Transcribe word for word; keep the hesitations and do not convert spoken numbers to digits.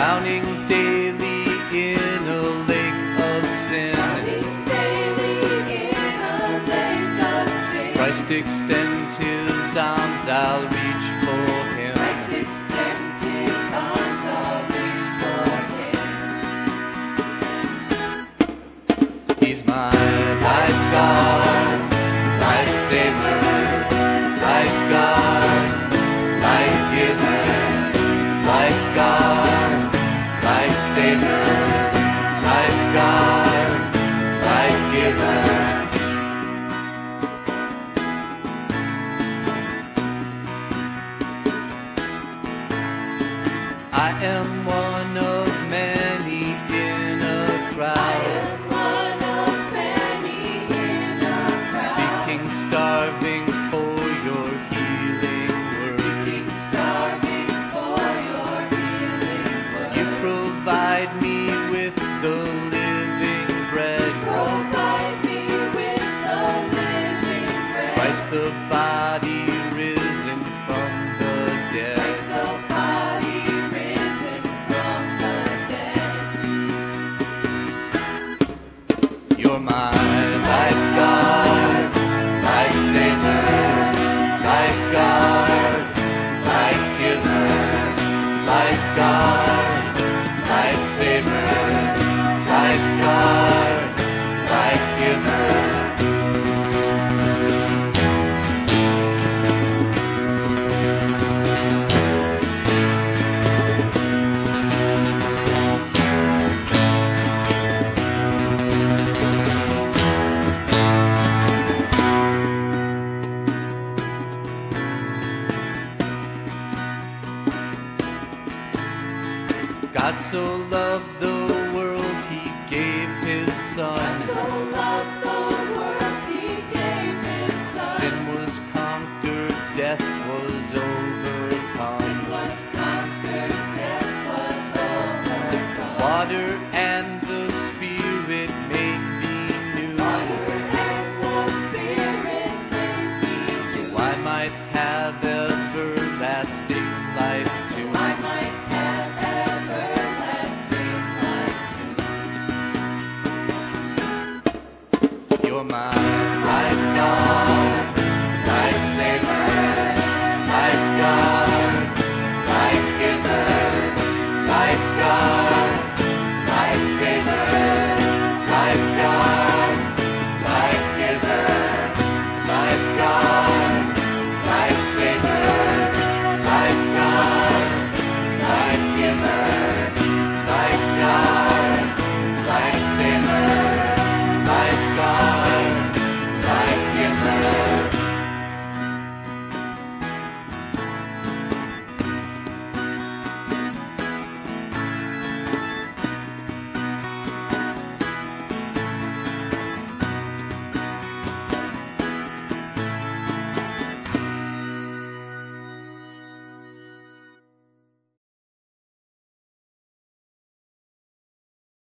drowning daily in a lake of sin. Christ extends his arms, I'll reach for him. Christ extends his arms, I'll reach for him. He's my lifeguard, lifesaver, lifeguard, life giver, lifeguard, lifesaver, lifeguard, life giver. I am one of many in a crowd, seeking, starving for your healing word. You provide me with the living bread. Christ the body risen from the dead. You're my lifeguard, lifesaver, lifeguard, life giver, lifeguard, lifesaver, lifeguard, life giver. God so loved the world, he gave his son.